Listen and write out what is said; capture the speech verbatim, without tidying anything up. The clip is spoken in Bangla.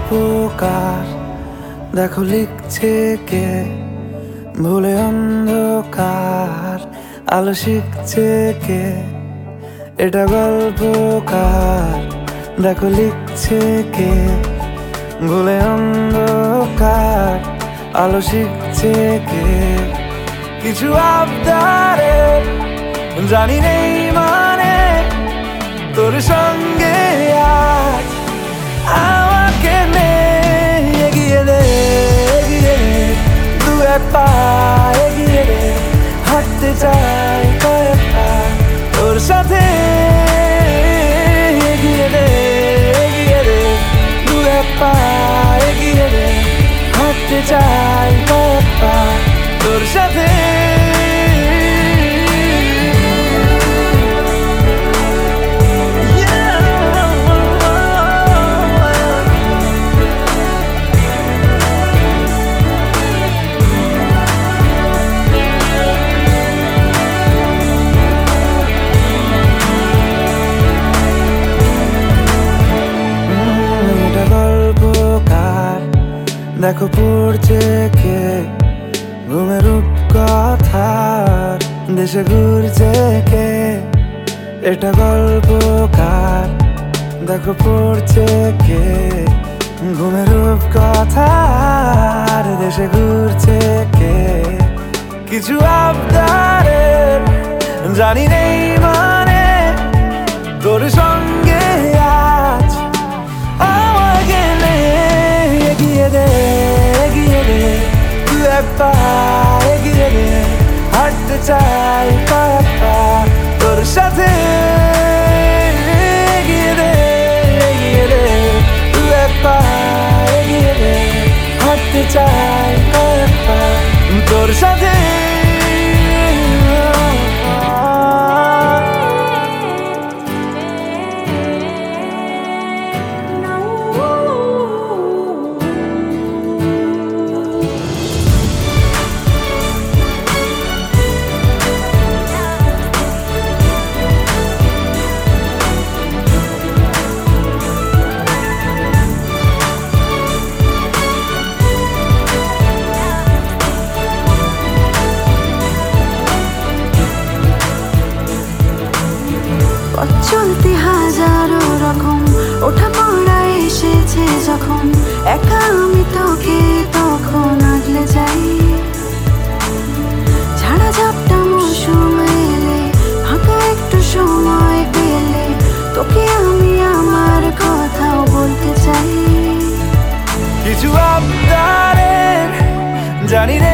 গল্পকার, দেখো লিখছে কে, ভুলে অন্ধকার আলো শিখছে কে। এটা গল্পকার, দেখো লিখছে কে, ভুলে অন্ধকার আলো শিখছে কে। কিছু আবদারে জানি নেই মানে, তোর সঙ্গে আজ আমাকে নে, এগিয়ে দে এগিয়ে দে দু এক পা এগিয়ে দে, হাঁটতে চাই কয়েক পা তোর সাথে। এগিয়ে দে এগিয়ে দে দু এক পা এগিয়ে দে, হাঁটতে চাই কয়েক পা তোর সাথে। দেখো পড়ছে কে, ঘুমের রূপকথার দেশে ঘুরছে কে। এটা গল্পকার, দেখো পড়ছে কে, ঘুমের রূপকথার দেশে ঘুরছে কে। কিছু আবদারের জানি নেই মানে, তোর সঙ্গে আজ আমাকে নে, এগিয়ে দে এগিয়ে দে দু এক পা এগিয়ে দে, হাঁটতে চাই কয়েক পা তোর সাথে। এগিয়ে দে এগিয়ে দে দু এক পা এগিয়ে দে, হাঁটতে চাই কয়েক পা তোর সাথে। চলতে হাজারো রকম ওঠা পড়া এসেছে যখন, একা আমি তোকে তখন আগলে যাই। ঝাড়া ঝাপটা মৌসুম এলে, ফাঁকা একটু সময় পেলে, তোকে আমি আমার কথাও বলতে চাই। কিছু আবদারের জানি রে